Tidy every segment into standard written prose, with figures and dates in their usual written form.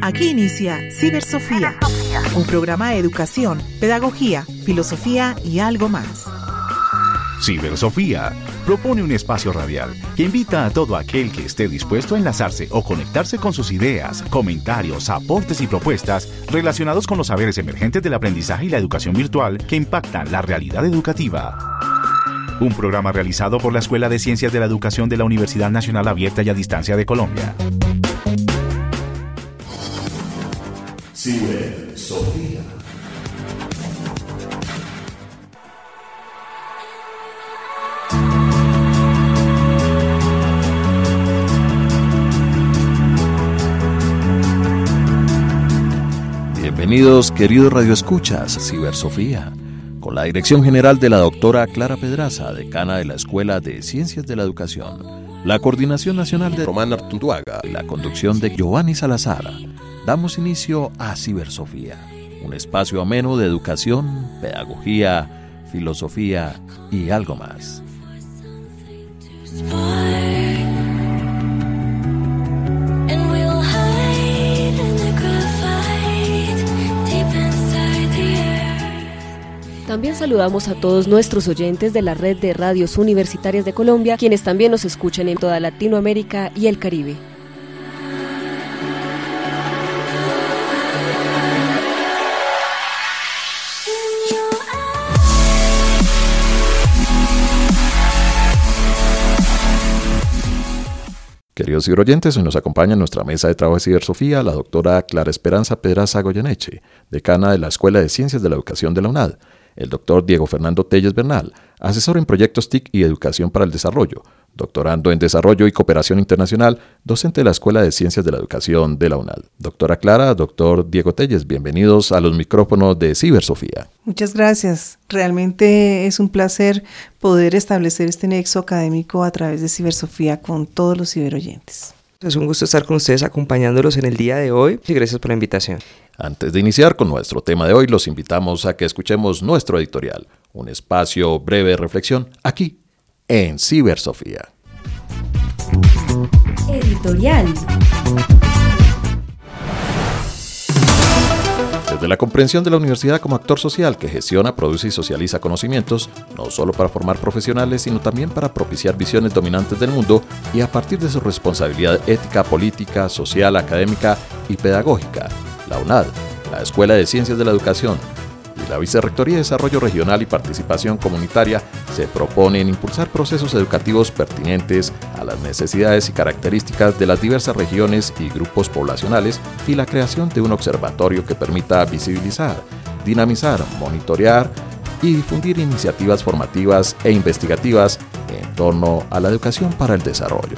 Aquí inicia Cibersofía, un programa de educación, pedagogía, filosofía y algo más. Cibersofía propone un espacio radial que invita a todo aquel que esté dispuesto a enlazarse o conectarse con sus ideas, comentarios, aportes y propuestas relacionados con los saberes emergentes del aprendizaje y la educación virtual que impactan la realidad educativa. Un programa realizado por la Escuela de Ciencias de la Educación de la Universidad Nacional Abierta y a Distancia de Colombia. Cibersofía. Bienvenidos, queridos radioescuchas, Cibersofía, con la dirección general de la doctora Clara Pedraza, decana de la Escuela de Ciencias de la Educación, la coordinación nacional de Román Artunduaga y la conducción de Giovanni Salazar. Damos inicio a Cibersofía, un espacio ameno de educación, pedagogía, filosofía y algo más. También saludamos a todos nuestros oyentes de la red de radios universitarias de Colombia, quienes también nos escuchan en toda Latinoamérica y el Caribe. Queridos ciberoyentes, hoy nos acompaña en nuestra mesa de trabajo de Cibersofía la doctora Clara Esperanza Pedraza Goyeneche, decana de la Escuela de Ciencias de la Educación de la UNAD, el doctor Diego Fernando Telles Bernal, asesor en proyectos TIC y Educación para el Desarrollo, doctorando en Desarrollo y Cooperación Internacional, docente de la Escuela de Ciencias de la Educación de la UNAD. Doctora Clara, doctor Diego Telles, bienvenidos a los micrófonos de Cibersofía. Muchas gracias. Realmente es un placer poder establecer este nexo académico a través de Cibersofía con todos los ciberoyentes. Es un gusto estar con ustedes acompañándolos en el día de hoy y gracias por la invitación. Antes de iniciar con nuestro tema de hoy, los invitamos a que escuchemos nuestro editorial, un espacio breve de reflexión aquí en Cibersofía. Editorial. Desde la comprensión de la universidad como actor social que gestiona, produce y socializa conocimientos, no solo para formar profesionales, sino también para propiciar visiones dominantes del mundo y a partir de su responsabilidad ética, política, social, académica y pedagógica, la UNAD, la Escuela de Ciencias de la Educación y la Vicerrectoría de Desarrollo Regional y Participación Comunitaria se proponen impulsar procesos educativos pertinentes a las necesidades y características de las diversas regiones y grupos poblacionales y la creación de un observatorio que permita visibilizar, dinamizar, monitorear y difundir iniciativas formativas e investigativas en torno a la educación para el desarrollo.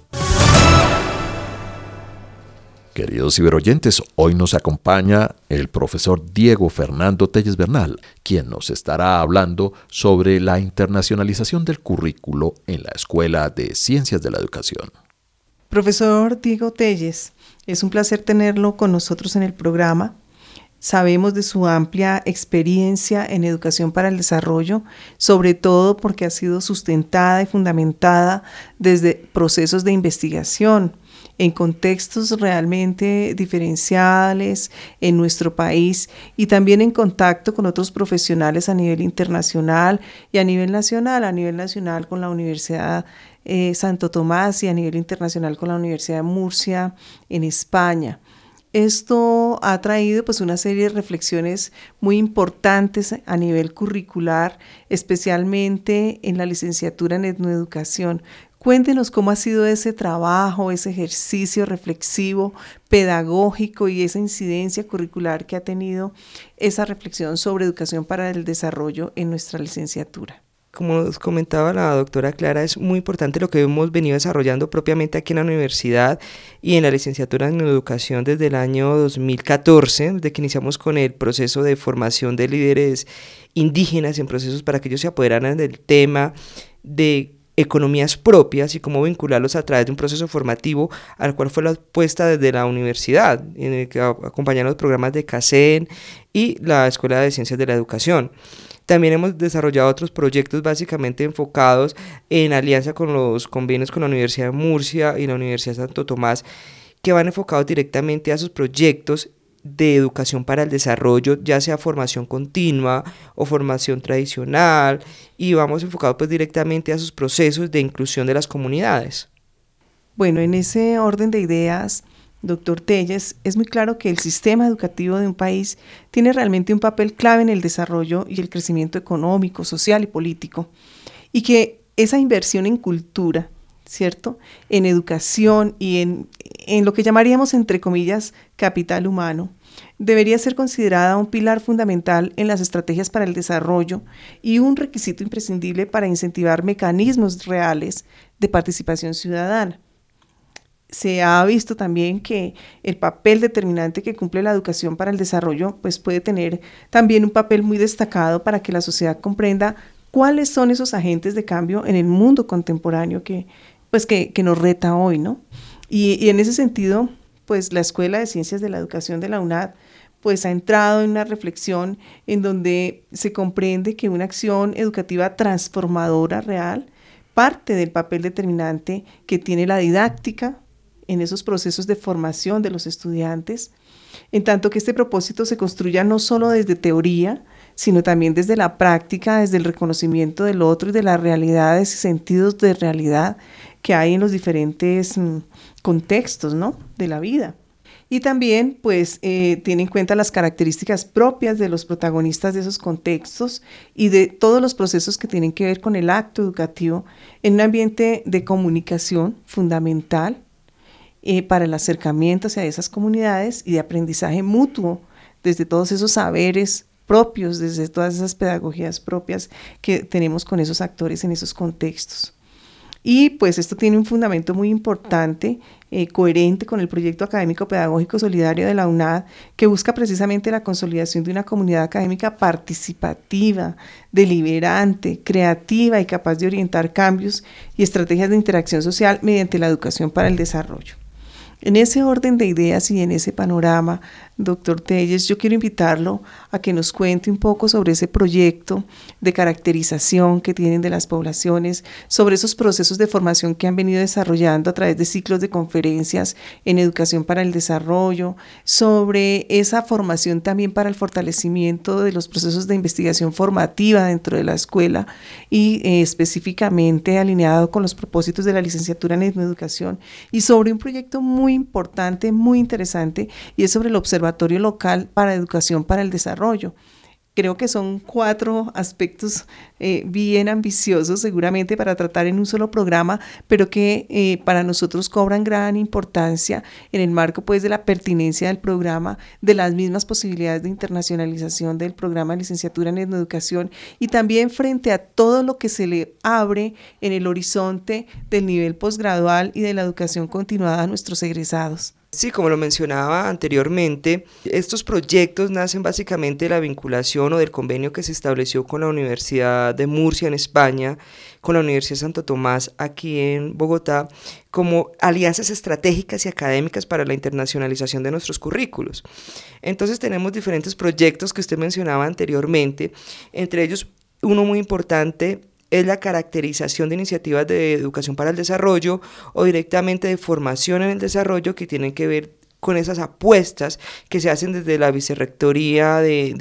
Queridos ciberoyentes, hoy nos acompaña el profesor Diego Fernando Telles Bernal, quien nos estará hablando sobre la internacionalización del currículo en la Escuela de Ciencias de la Educación. Profesor Diego Telles, es un placer tenerlo con nosotros en el programa. Sabemos de su amplia experiencia en educación para el desarrollo, sobre todo porque ha sido sustentada y fundamentada desde procesos de investigación en contextos realmente diferenciales en nuestro país y también en contacto con otros profesionales a nivel internacional y a nivel nacional con la Universidad Santo Tomás y a nivel internacional con la Universidad de Murcia en España. Esto ha traído pues una serie de reflexiones muy importantes a nivel curricular, especialmente en la licenciatura en etnoeducación. Cuéntenos cómo ha sido ese trabajo, ese ejercicio reflexivo, pedagógico y esa incidencia curricular que ha tenido esa reflexión sobre educación para el desarrollo en nuestra licenciatura. Como nos comentaba la doctora Clara, es muy importante lo que hemos venido desarrollando propiamente aquí en la universidad y en la licenciatura en educación desde el año 2014, desde que iniciamos con el proceso de formación de líderes indígenas en procesos para que ellos se apoderaran del tema de economías propias y cómo vincularlos a través de un proceso formativo al cual fue la apuesta desde la universidad, en el que acompañan los programas de CACEN y la Escuela de Ciencias de la Educación. También hemos desarrollado otros proyectos básicamente enfocados en alianza con los convenios con la Universidad de Murcia y la Universidad de Santo Tomás, que van enfocados directamente a esos proyectos de educación para el desarrollo, ya sea formación continua o formación tradicional, y vamos enfocados pues directamente a esos procesos de inclusión de las comunidades. Bueno, en ese orden de ideas, doctor Telles, es muy claro que el sistema educativo de un país tiene realmente un papel clave en el desarrollo y el crecimiento económico, social y político, y que esa inversión en cultura, ¿cierto?, en educación y en lo que llamaríamos, entre comillas, capital humano, debería ser considerada un pilar fundamental en las estrategias para el desarrollo y un requisito imprescindible para incentivar mecanismos reales de participación ciudadana. Se ha visto también que el papel determinante que cumple la educación para el desarrollo pues puede tener también un papel muy destacado para que la sociedad comprenda cuáles son esos agentes de cambio en el mundo contemporáneo que nos reta hoy, ¿no? Y en ese sentido, pues la Escuela de Ciencias de la Educación de la UNAD pues ha entrado en una reflexión en donde se comprende que una acción educativa transformadora real parte del papel determinante que tiene la didáctica en esos procesos de formación de los estudiantes, en tanto que este propósito se construya no solo desde teoría, sino también desde la práctica, desde el reconocimiento del otro y de las realidades y sentidos de realidad que hay en los diferentes contextos, ¿no?, de la vida. Y también pues tiene en cuenta las características propias de los protagonistas de esos contextos y de todos los procesos que tienen que ver con el acto educativo en un ambiente de comunicación fundamental para el acercamiento hacia esas comunidades y de aprendizaje mutuo desde todos esos saberes propios, desde todas esas pedagogías propias que tenemos con esos actores en esos contextos. Y pues esto tiene un fundamento muy importante, coherente con el proyecto académico pedagógico solidario de la UNAD, que busca precisamente la consolidación de una comunidad académica participativa, deliberante, creativa y capaz de orientar cambios y estrategias de interacción social mediante la educación para el desarrollo. En ese orden de ideas y en ese panorama, doctor Telles, yo quiero invitarlo a que nos cuente un poco sobre ese proyecto de caracterización que tienen de las poblaciones, sobre esos procesos de formación que han venido desarrollando a través de ciclos de conferencias en educación para el desarrollo, sobre esa formación también para el fortalecimiento de los procesos de investigación formativa dentro de la escuela y específicamente alineado con los propósitos de la licenciatura en etnoeducación, y sobre un proyecto muy importante, muy interesante, y es sobre el Observatorio Local para Educación para el Desarrollo. Creo que son 4 aspectos bien ambiciosos seguramente para tratar en un solo programa, pero que para nosotros cobran gran importancia en el marco pues de la pertinencia del programa, de las mismas posibilidades de internacionalización del programa de licenciatura en etnoeducación y también frente a todo lo que se le abre en el horizonte del nivel posgradual y de la educación continuada a nuestros egresados. Sí, como lo mencionaba anteriormente, estos proyectos nacen básicamente de la vinculación o del convenio que se estableció con la Universidad de Murcia en España, con la Universidad de Santo Tomás aquí en Bogotá, como alianzas estratégicas y académicas para la internacionalización de nuestros currículos. Entonces tenemos diferentes proyectos que usted mencionaba anteriormente, entre ellos uno muy importante es la caracterización de iniciativas de educación para el desarrollo o directamente de formación en el desarrollo que tienen que ver con esas apuestas que se hacen desde la Vicerrectoría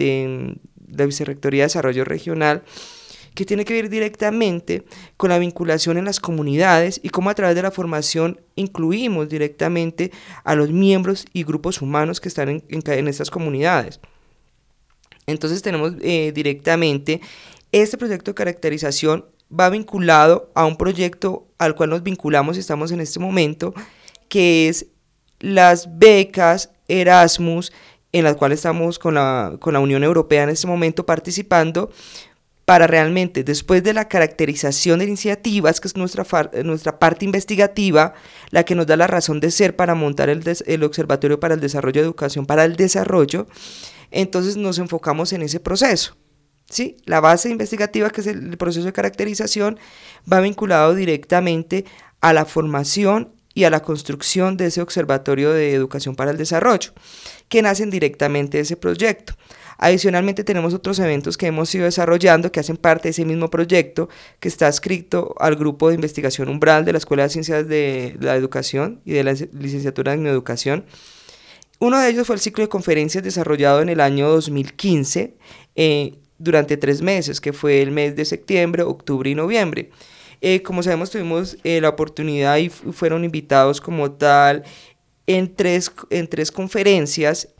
de Desarrollo Regional, que tiene que ver directamente con la vinculación en las comunidades y cómo a través de la formación incluimos directamente a los miembros y grupos humanos que están en estas comunidades. Entonces tenemos directamente este proyecto de caracterización va vinculado a un proyecto al cual nos vinculamos y estamos en este momento, que es las becas Erasmus, en las cuales estamos con la Unión Europea en este momento participando, para realmente, después de la caracterización de iniciativas, que es nuestra parte investigativa, la que nos da la razón de ser para montar el Observatorio para el Desarrollo de Educación para el Desarrollo, entonces nos enfocamos en ese proceso. ¿Sí? La base investigativa, que es el proceso de caracterización, va vinculado directamente a la formación y a la construcción de ese Observatorio de Educación para el Desarrollo, que nacen directamente de ese proyecto. Adicionalmente tenemos otros eventos que hemos ido desarrollando que hacen parte de ese mismo proyecto que está adscrito al grupo de investigación Umbral de la Escuela de Ciencias de la Educación y de la licenciatura en Educación. Uno de ellos fue el ciclo de conferencias desarrollado en el año 2015 durante 3 meses, que fue el mes de septiembre, octubre y noviembre. Como sabemos, tuvimos la oportunidad y fueron invitados como tal en tres conferencias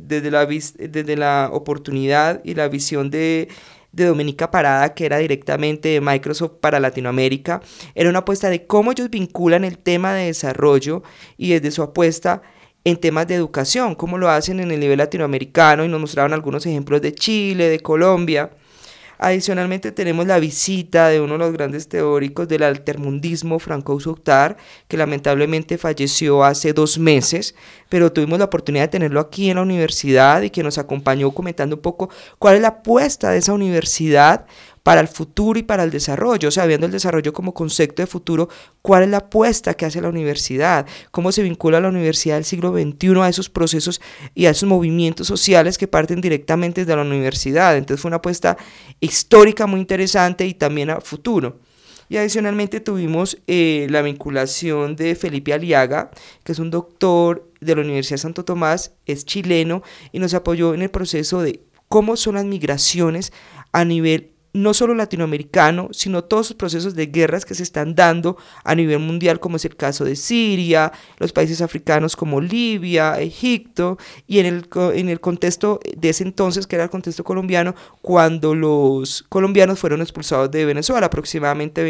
desde la oportunidad y la visión de Doménica Parada, que era directamente de Microsoft para Latinoamérica. Era una apuesta de cómo ellos vinculan el tema de desarrollo y desde su apuesta en temas de educación, cómo lo hacen en el nivel latinoamericano, y nos mostraron algunos ejemplos de Chile, de Colombia. Adicionalmente tenemos la visita de uno de los grandes teóricos del altermundismo, Francois Octard, que lamentablemente falleció hace 2 meses, pero tuvimos la oportunidad de tenerlo aquí en la universidad y que nos acompañó comentando un poco cuál es la apuesta de esa universidad para el futuro y para el desarrollo, o sea, viendo el desarrollo como concepto de futuro, cuál es la apuesta que hace la universidad, cómo se vincula la universidad del siglo XXI a esos procesos y a esos movimientos sociales que parten directamente de la universidad. Entonces fue una apuesta histórica muy interesante y también a futuro. Y adicionalmente tuvimos la vinculación de Felipe Aliaga, que es un doctor de la Universidad de Santo Tomás, es chileno, y nos apoyó en el proceso de cómo son las migraciones a nivel no solo latinoamericano, sino todos los procesos de guerras que se están dando a nivel mundial, como es el caso de Siria, los países africanos como Libia, Egipto, y en el contexto de ese entonces, que era el contexto colombiano, cuando los colombianos fueron expulsados de Venezuela, aproximadamente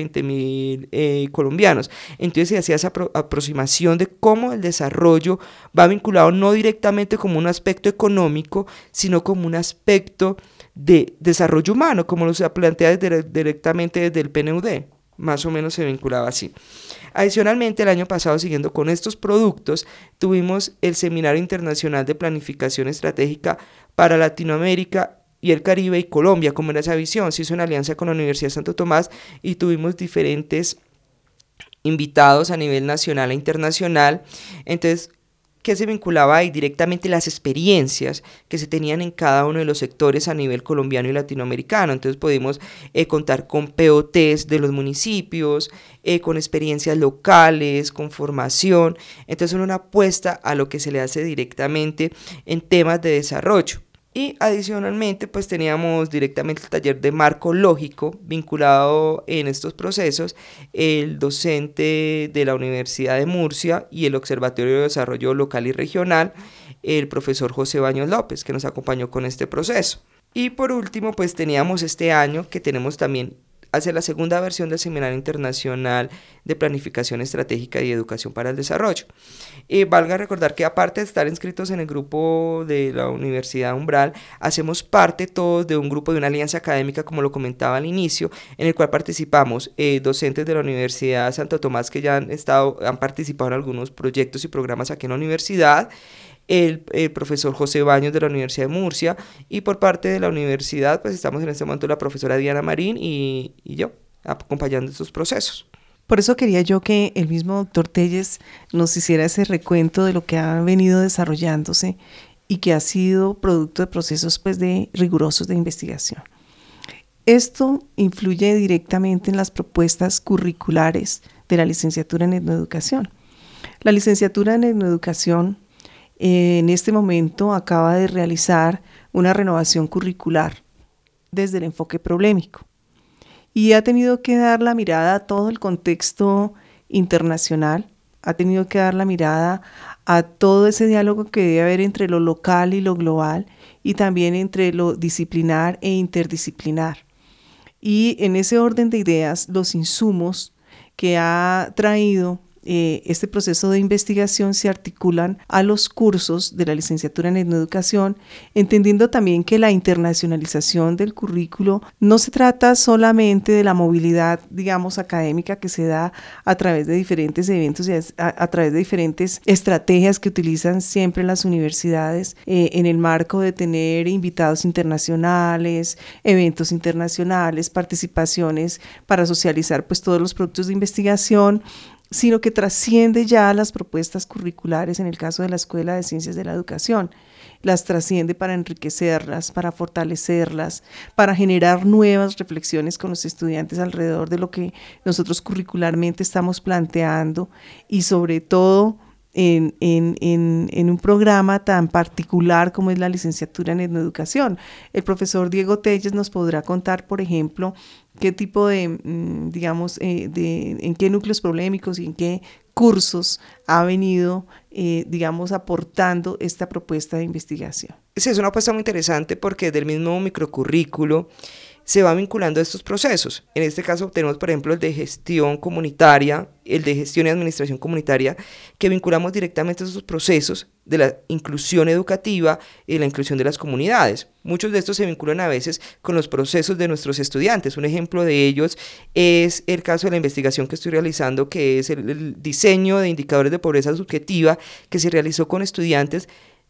20.000 colombianos. Entonces se hacía esa aproximación de cómo el desarrollo va vinculado no directamente como un aspecto económico, sino como un aspecto de desarrollo humano, como lo se plantea directamente desde el PNUD, más o menos se vinculaba así. Adicionalmente, el año pasado, siguiendo con estos productos, tuvimos el Seminario Internacional de Planificación Estratégica para Latinoamérica y el Caribe y Colombia. Como era esa visión, se hizo una alianza con la Universidad de Santo Tomás y tuvimos diferentes invitados a nivel nacional e internacional. Entonces, que se vinculaba ahí directamente las experiencias que se tenían en cada uno de los sectores a nivel colombiano y latinoamericano. Entonces pudimos contar con POTs de los municipios, con experiencias locales, con formación. Entonces una apuesta a lo que se le hace directamente en temas de desarrollo. Y adicionalmente pues teníamos directamente el taller de marco lógico vinculado en estos procesos, el docente de la Universidad de Murcia y el Observatorio de Desarrollo Local y Regional, el profesor José Baños López, que nos acompañó con este proceso. Y por último pues teníamos este año que tenemos también hacer la segunda versión del Seminario Internacional de Planificación Estratégica y Educación para el Desarrollo. Valga recordar que aparte de estar inscritos en el grupo de la Universidad Umbral, hacemos parte todos de un grupo de una alianza académica, como lo comentaba al inicio, en el cual participamos docentes de la Universidad de Santo Tomás que ya han participado en algunos proyectos y programas aquí en la universidad, el profesor José Baños de la Universidad de Murcia, y por parte de la universidad pues estamos en este momento la profesora Diana Marín y yo acompañando estos procesos. Por eso quería yo que el mismo doctor Telles nos hiciera ese recuento de lo que ha venido desarrollándose y que ha sido producto de procesos pues rigurosos de investigación. Esto influye directamente en las propuestas curriculares de la licenciatura en etnoeducación. La licenciatura en etnoeducación en este momento acaba de realizar una renovación curricular desde el enfoque problemático y ha tenido que dar la mirada a todo el contexto internacional, ha tenido que dar la mirada a todo ese diálogo que debe haber entre lo local y lo global y también entre lo disciplinar e interdisciplinar. Y en ese orden de ideas, los insumos que ha traído este proceso de investigación se articulan a los cursos de la licenciatura en etnoeducación, entendiendo también que la internacionalización del currículo no se trata solamente de la movilidad, digamos, académica que se da a través de diferentes eventos y a través de diferentes estrategias que utilizan siempre las universidades en el marco de tener invitados internacionales, eventos internacionales, participaciones para socializar pues todos los productos de investigación, sino que trasciende ya las propuestas curriculares en el caso de la Escuela de Ciencias de la Educación. Las trasciende para enriquecerlas, para fortalecerlas, para generar nuevas reflexiones con los estudiantes alrededor de lo que nosotros curricularmente estamos planteando y sobre todo en un programa tan particular como es la licenciatura en etnoeducación. El profesor Diego Telles nos podrá contar, por ejemplo, qué tipo de, en qué núcleos problemáticos y en qué cursos ha venido, aportando esta propuesta de investigación. Sí, es una apuesta muy interesante porque del mismo microcurrículo se va vinculando a estos procesos. En este caso tenemos, por ejemplo, el de gestión comunitaria, el de gestión y administración comunitaria, que vinculamos directamente a esos procesos de la inclusión educativa y la inclusión de las comunidades. Muchos de estos se vinculan a veces con los procesos de nuestros estudiantes. Un ejemplo de ellos es el caso de la investigación que estoy realizando, que es el diseño de indicadores de pobreza subjetiva que se realizó con estudiantes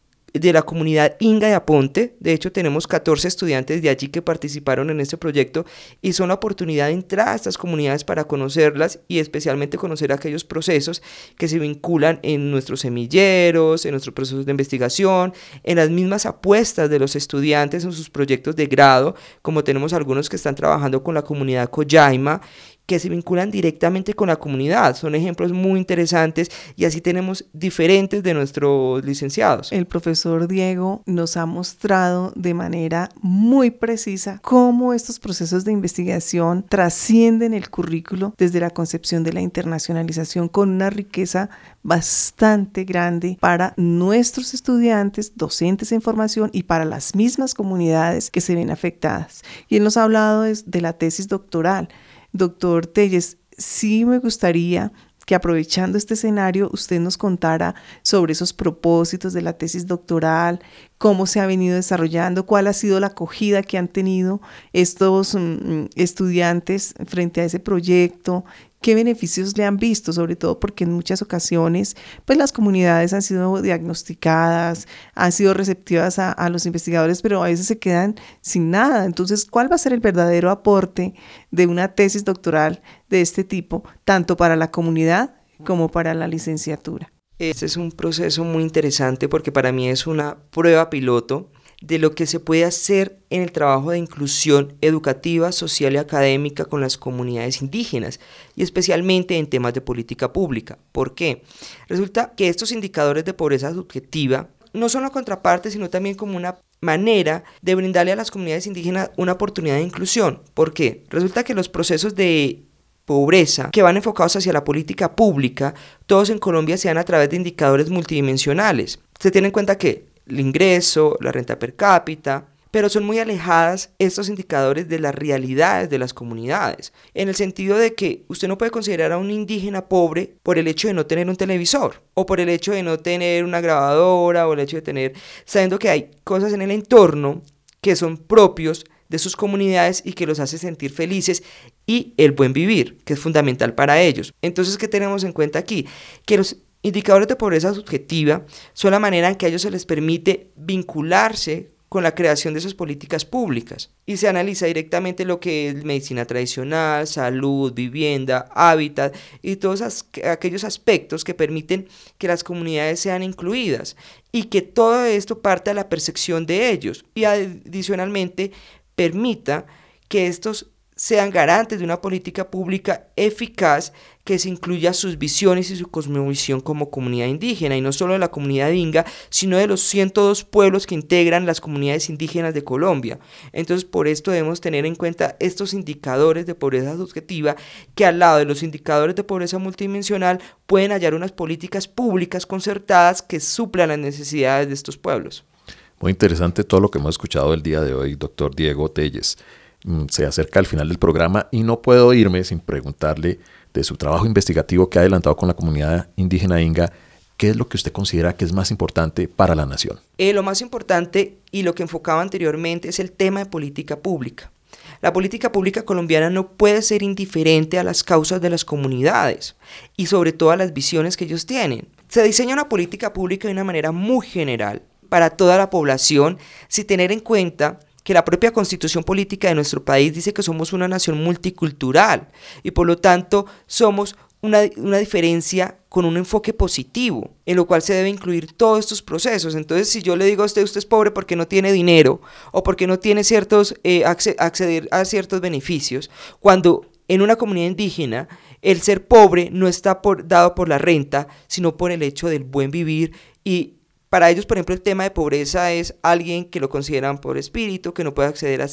de la comunidad Inga de Aponte. De hecho, tenemos 14 estudiantes de allí que participaron en este proyecto y son la oportunidad de entrar a estas comunidades para conocerlas y especialmente conocer aquellos procesos que se vinculan en nuestros semilleros, en nuestros procesos de investigación, en las mismas apuestas de los estudiantes en sus proyectos de grado, como tenemos algunos que están trabajando con la comunidad Coyaima, que se vinculan directamente con la comunidad. Son ejemplos muy interesantes y así tenemos diferentes de nuestros licenciados. El profesor Diego nos ha mostrado de manera muy precisa cómo estos procesos de investigación trascienden el currículo desde la concepción de la internacionalización con una riqueza bastante grande para nuestros estudiantes, docentes en formación y para las mismas comunidades que se ven afectadas. Y él nos ha hablado de la tesis doctoral. Doctor Telles, sí me gustaría que aprovechando este escenario usted nos contara sobre esos propósitos de la tesis doctoral, cómo se ha venido desarrollando, cuál ha sido la acogida que han tenido estos estudiantes frente a ese proyecto, qué beneficios le han visto, sobre todo porque en muchas ocasiones pues las comunidades han sido diagnosticadas, han sido receptivas a los investigadores, pero a veces se quedan sin nada. Entonces, ¿cuál va a ser el verdadero aporte de una tesis doctoral de este tipo, tanto para la comunidad como para la licenciatura? Este es un proceso muy interesante porque para mí es una prueba piloto de lo que se puede hacer en el trabajo de inclusión educativa, social y académica con las comunidades indígenas y especialmente en temas de política pública. ¿Por qué? Resulta que estos indicadores de pobreza subjetiva no son la contraparte, sino también como una manera de brindarle a las comunidades indígenas una oportunidad de inclusión. ¿Por qué? Resulta que los procesos de pobreza que van enfocados hacia la política pública, todos en Colombia se dan a través de indicadores multidimensionales. Se tiene en cuenta que el ingreso, la renta per cápita, pero son muy alejadas estos indicadores de las realidades de las comunidades, en el sentido de que usted no puede considerar a un indígena pobre por el hecho de no tener un televisor, o por el hecho de no tener una grabadora, o el hecho de tener, sabiendo que hay cosas en el entorno que son propios de sus comunidades y que los hace sentir felices, y el buen vivir, que es fundamental para ellos. Entonces, ¿qué tenemos en cuenta aquí? Que los indicadores de pobreza subjetiva son la manera en que a ellos se les permite vincularse con la creación de esas políticas públicas y se analiza directamente lo que es medicina tradicional, salud, vivienda, hábitat y todos aquellos aspectos que permiten que las comunidades sean incluidas y que todo esto parte de la percepción de ellos y adicionalmente permita que estos sean garantes de una política pública eficaz que se incluya sus visiones y su cosmovisión como comunidad indígena, y no solo de la comunidad inga, sino de los 102 pueblos que integran las comunidades indígenas de Colombia. Entonces, por esto debemos tener en cuenta estos indicadores de pobreza subjetiva que al lado de los indicadores de pobreza multidimensional pueden hallar unas políticas públicas concertadas que suplan las necesidades de estos pueblos. Muy interesante todo lo que hemos escuchado el día de hoy, doctor Diego Telles. Se acerca al final del programa y no puedo irme sin preguntarle de su trabajo investigativo que ha adelantado con la comunidad indígena inga. ¿Qué es lo que usted considera que es más importante para la nación? Lo más importante y lo que enfocaba anteriormente es el tema de política pública. La política pública colombiana no puede ser indiferente a las causas de las comunidades y sobre todo a las visiones que ellos tienen. Se diseña una política pública de una manera muy general para toda la población sin tener en cuenta que la propia constitución política de nuestro país dice que somos una nación multicultural y por lo tanto somos una diferencia con un enfoque positivo, en lo cual se debe incluir todos estos procesos. Entonces, si yo le digo a usted es pobre porque no tiene dinero o porque no tiene acceder a ciertos beneficios, cuando en una comunidad indígena el ser pobre no está dado por la renta, sino por el hecho del buen vivir. Y para ellos, por ejemplo, el tema de pobreza es alguien que lo consideran pobre espíritu, que no puede acceder a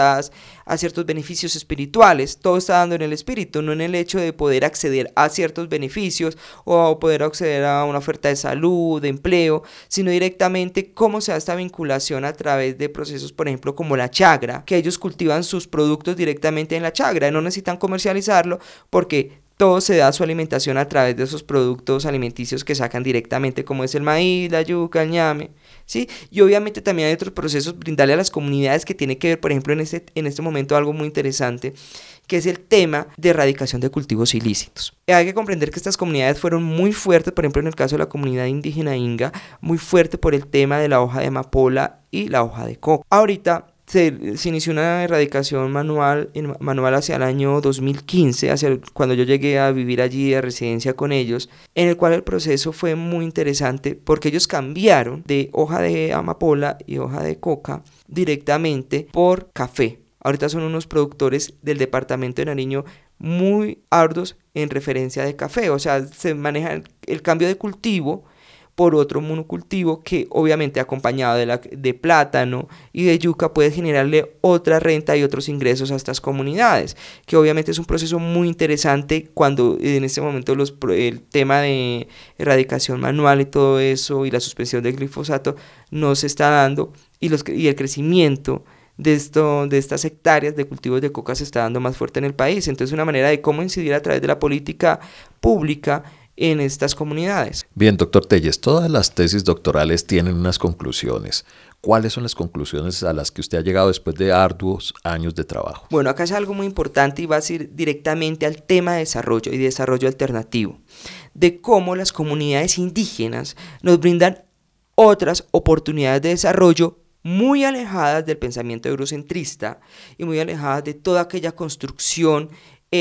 ciertos beneficios espirituales. Todo está dando en el espíritu, no en el hecho de poder acceder a ciertos beneficios o poder acceder a una oferta de salud, de empleo, sino directamente cómo se da esta vinculación a través de procesos, por ejemplo, como la chagra, que ellos cultivan sus productos directamente en la chagra, no necesitan comercializarlo porque todo se da su alimentación a través de esos productos alimenticios que sacan directamente, como es el maíz, la yuca, el ñame, ¿sí? Y obviamente también hay otros procesos, brindarle a las comunidades que tiene que ver, por ejemplo, en este momento algo muy interesante, que es el tema de erradicación de cultivos ilícitos. Hay que comprender que estas comunidades fueron muy fuertes, por ejemplo, en el caso de la comunidad indígena Inga, muy fuerte por el tema de la hoja de amapola y la hoja de coco. Ahorita se inició una erradicación manual hacia el año 2015, cuando yo llegué a vivir allí de residencia con ellos, en el cual el proceso fue muy interesante porque ellos cambiaron de hoja de amapola y hoja de coca directamente por café. Ahorita son unos productores del departamento de Nariño muy arduos en referencia de café, o sea, se maneja el cambio de cultivo por otro monocultivo que obviamente acompañado de plátano y de yuca puede generarle otra renta y otros ingresos a estas comunidades, que obviamente es un proceso muy interesante cuando en este momento el tema de erradicación manual y todo eso y la suspensión del glifosato no se está dando y el crecimiento de estas hectáreas de cultivos de coca se está dando más fuerte en el país. Entonces una manera de cómo incidir a través de la política pública en estas comunidades. Bien, doctor Telles, todas las tesis doctorales tienen unas conclusiones. ¿Cuáles son las conclusiones a las que usted ha llegado después de arduos años de trabajo? Bueno, acá es algo muy importante y va a ir directamente al tema de desarrollo y desarrollo alternativo, de cómo las comunidades indígenas nos brindan otras oportunidades de desarrollo muy alejadas del pensamiento eurocentrista y muy alejadas de toda aquella construcción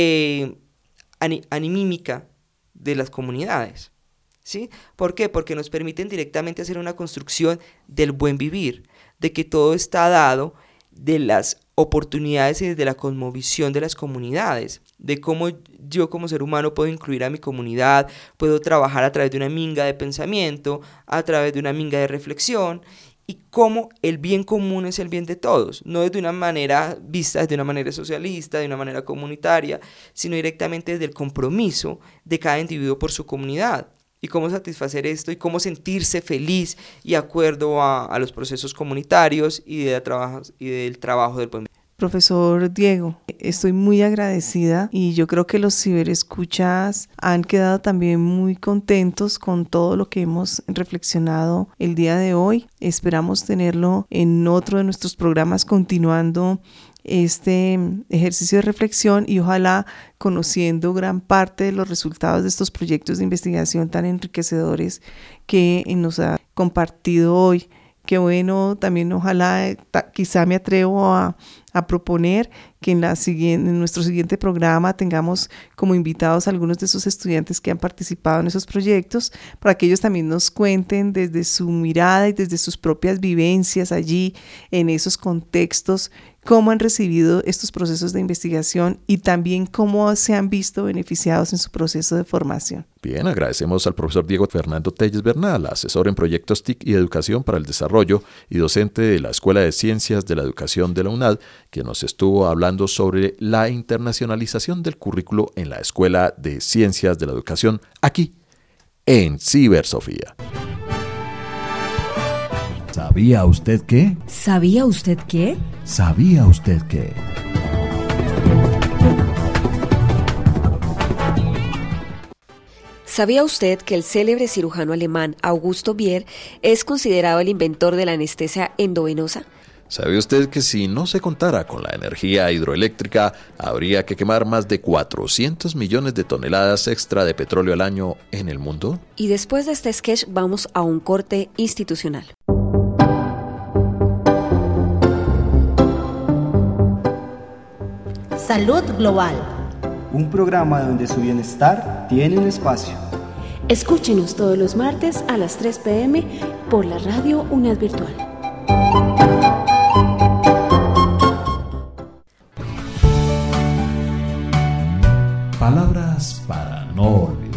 animímica de las comunidades, ¿sí? ¿Por qué? Porque nos permiten directamente hacer una construcción del buen vivir, de que todo está dado de las oportunidades y desde la cosmovisión de las comunidades, de cómo yo como ser humano puedo incluir a mi comunidad, puedo trabajar a través de una minga de pensamiento, a través de una minga de reflexión, y cómo el bien común es el bien de todos, no desde una manera vista, desde una manera socialista, de una manera comunitaria, sino directamente desde el compromiso de cada individuo por su comunidad, y cómo satisfacer esto y cómo sentirse feliz y acuerdo a los procesos comunitarios y del trabajo del pueblo. Profesor Diego, estoy muy agradecida y yo creo que los ciberescuchas han quedado también muy contentos con todo lo que hemos reflexionado el día de hoy. Esperamos tenerlo en otro de nuestros programas continuando este ejercicio de reflexión y ojalá conociendo gran parte de los resultados de estos proyectos de investigación tan enriquecedores que nos ha compartido hoy. Qué bueno, también ojalá, quizá me atrevo a proponer que en nuestro siguiente programa tengamos como invitados a algunos de esos estudiantes que han participado en esos proyectos, para que ellos también nos cuenten desde su mirada y desde sus propias vivencias allí, en esos contextos, cómo han recibido estos procesos de investigación y también cómo se han visto beneficiados en su proceso de formación. Bien, agradecemos al profesor Diego Fernando Telles Bernal, asesor en proyectos TIC y educación para el desarrollo y docente de la Escuela de Ciencias de la Educación de la UNAD, que nos estuvo hablando sobre la internacionalización del currículo en la Escuela de Ciencias de la Educación, aquí en Cibersofía. ¿Sabía usted qué? ¿Sabía usted qué? ¿Sabía usted qué? ¿Sabía usted que el célebre cirujano alemán Augusto Bier es considerado el inventor de la anestesia endovenosa? ¿Sabe usted que si no se contara con la energía hidroeléctrica, habría que quemar más de 400 millones de toneladas extra de petróleo al año en el mundo? Y después de este sketch vamos a un corte institucional. Salud global. un programa donde su bienestar tiene un espacio. Escúchenos todos los martes a las 3 p.m. por la radio UNED Virtual. Palabras para no olvidar.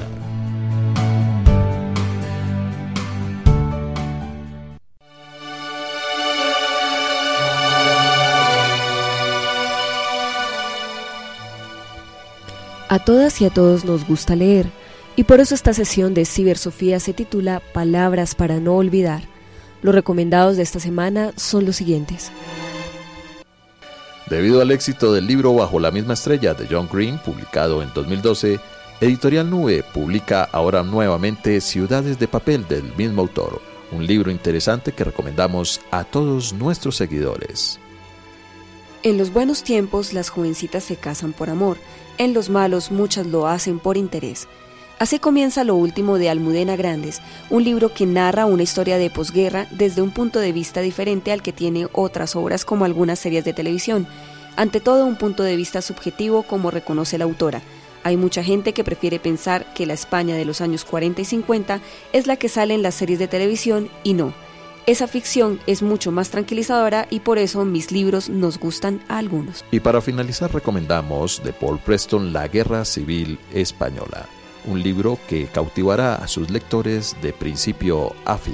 A todas y a todos nos gusta leer, y por eso esta sesión de Cibersofía se titula Palabras para no olvidar. Los recomendados de esta semana son los siguientes. Debido al éxito del libro Bajo la misma estrella de John Green, publicado en 2012, Editorial Nube publica ahora nuevamente Ciudades de papel del mismo autor, un libro interesante que recomendamos a todos nuestros seguidores. En los buenos tiempos las jovencitas se casan por amor, en los malos muchas lo hacen por interés. Así comienza lo último de Almudena Grandes, un libro que narra una historia de posguerra desde un punto de vista diferente al que tiene otras obras como algunas series de televisión. Ante todo un punto de vista subjetivo, como reconoce la autora. Hay mucha gente que prefiere pensar que la España de los años 40 y 50 es la que sale en las series de televisión y no. Esa ficción es mucho más tranquilizadora y por eso mis libros nos gustan a algunos. Y para finalizar recomendamos de Paul Preston La Guerra Civil Española, un libro que cautivará a sus lectores de principio a fin.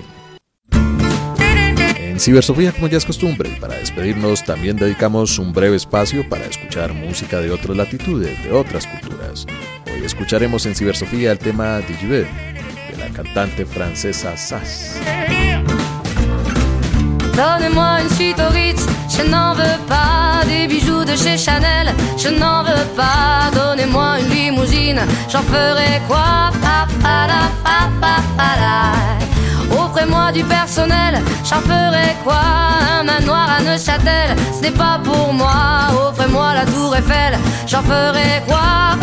En Cibersofía, como ya es costumbre, y para despedirnos también dedicamos un breve espacio para escuchar música de otras latitudes, de otras culturas. Hoy escucharemos en Cibersofía el tema Digibe, de la cantante francesa Sass. Donnez-moi une suite au Ritz, je n'en veux pas. Des bijoux de chez Chanel, je n'en veux pas. Donnez-moi une limousine, j'en ferai quoi? Offrez-moi du personnel, j'en ferai quoi? Un manoir à Neuchâtel, ce n'est pas pour moi. Offrez-moi la tour Eiffel, j'en ferai quoi?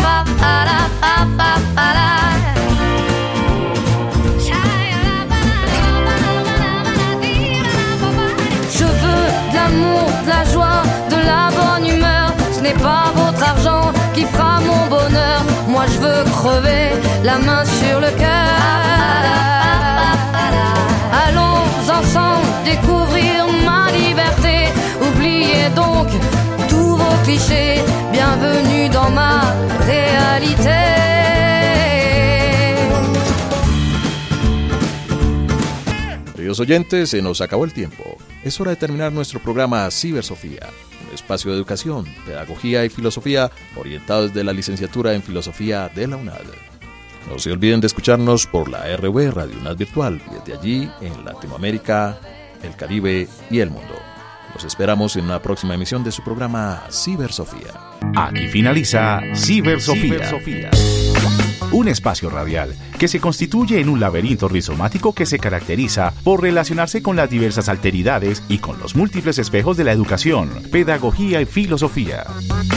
De la joie, de la bonne humeur. Ce n'est pas votre argent qui fera mon bonheur. Moi je veux crever la main sur le cœur. Allons ensemble découvrir ma liberté. Oubliez donc tous vos clichés. Bienvenue dans ma réalité. Queridos oyentes, se nos acabó el tiempo. Es hora de terminar nuestro programa Cibersofía, un espacio de educación, pedagogía y filosofía orientado desde la licenciatura en Filosofía de la UNAD. No se olviden de escucharnos por la RV Radio UNAD Virtual y desde allí en Latinoamérica, el Caribe y el mundo. Los esperamos en una próxima emisión de su programa Cibersofía. Aquí finaliza Cibersofía. Un espacio radial que se constituye en un laberinto rizomático que se caracteriza por relacionarse con las diversas alteridades y con los múltiples espejos de la educación, pedagogía y filosofía.